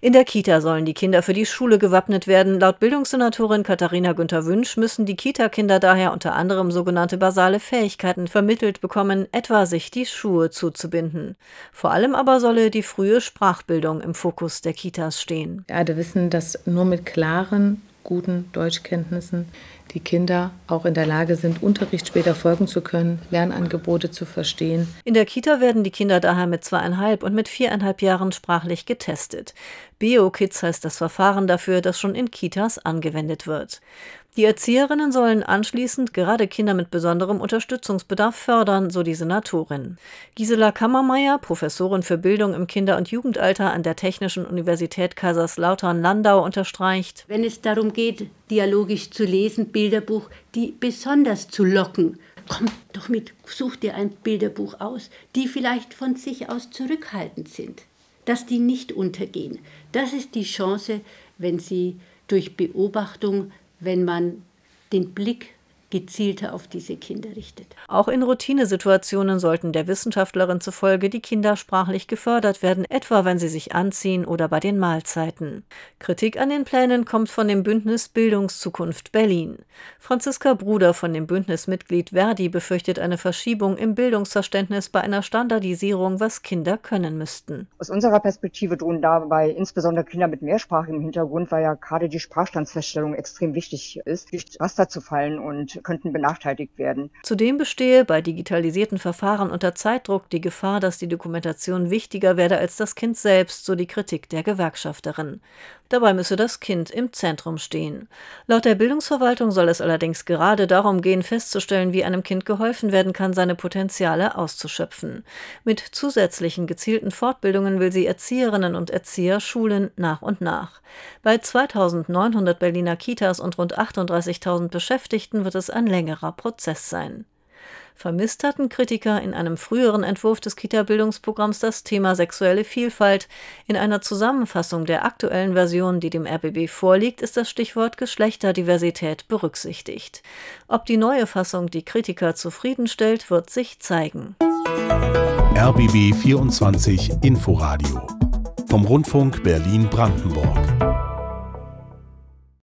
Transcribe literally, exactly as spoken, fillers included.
In der Kita sollen die Kinder für die Schule gewappnet werden. Laut Bildungssenatorin Katharina Günther-Wünsch müssen die Kita-Kinder daher unter anderem sogenannte basale Fähigkeiten vermittelt bekommen, etwa sich die Schuhe zuzubinden. Vor allem aber solle die frühe Sprachbildung im Fokus der Kitas stehen. Wir alle wissen, dass nur mit klaren, guten Deutschkenntnissen die Kinder auch in der Lage sind, Unterricht später folgen zu können, Lernangebote zu verstehen. In der Kita werden die Kinder daher mit zweieinhalb und mit viereinhalb Jahren sprachlich getestet. BeoKids heißt das Verfahren dafür, das schon in Kitas angewendet wird. Die Erzieherinnen sollen anschließend gerade Kinder mit besonderem Unterstützungsbedarf fördern, so die Senatorin. Gisela Kammermeier, Professorin für Bildung im Kinder- und Jugendalter an der Technischen Universität Kaiserslautern-Landau, unterstreicht: Wenn es darum geht, dialogisch zu lesen, Bilderbuch, die besonders zu locken, komm doch mit, such dir ein Bilderbuch aus, die vielleicht von sich aus zurückhaltend sind, dass die nicht untergehen. Das ist die Chance, wenn sie durch Beobachtung, wenn man den Blick gezielter auf diese Kinder richtet. Auch in Routinesituationen sollten der Wissenschaftlerin zufolge die Kinder sprachlich gefördert werden, etwa wenn sie sich anziehen oder bei den Mahlzeiten. Kritik an den Plänen kommt von dem Bündnis Bildungszukunft Berlin. Franziska Bruder von dem Bündnismitglied Verdi befürchtet eine Verschiebung im Bildungsverständnis bei einer Standardisierung, was Kinder können müssten. Aus unserer Perspektive drohen dabei insbesondere Kinder mit mehrsprachigem Hintergrund, weil ja gerade die Sprachstandsfeststellung extrem wichtig ist, durch Raster zu fallen und könnten benachteiligt werden. Zudem bestehe bei digitalisierten Verfahren unter Zeitdruck die Gefahr, dass die Dokumentation wichtiger werde als das Kind selbst, so die Kritik der Gewerkschafterin. Dabei müsse das Kind im Zentrum stehen. Laut der Bildungsverwaltung soll es allerdings gerade darum gehen, festzustellen, wie einem Kind geholfen werden kann, seine Potenziale auszuschöpfen. Mit zusätzlichen gezielten Fortbildungen will sie Erzieherinnen und Erzieher schulen nach und nach. Bei zweitausendneunhundert Berliner Kitas und rund achtunddreißigtausend Beschäftigten wird es ein längerer Prozess sein. Vermisst hatten Kritiker in einem früheren Entwurf des Kita-Bildungsprogramms das Thema sexuelle Vielfalt. In einer Zusammenfassung der aktuellen Version, die dem R B B vorliegt, ist das Stichwort Geschlechterdiversität berücksichtigt. Ob die neue Fassung die Kritiker zufriedenstellt, wird sich zeigen. R B B vierundzwanzig Inforadio vom Rundfunk Berlin-Brandenburg.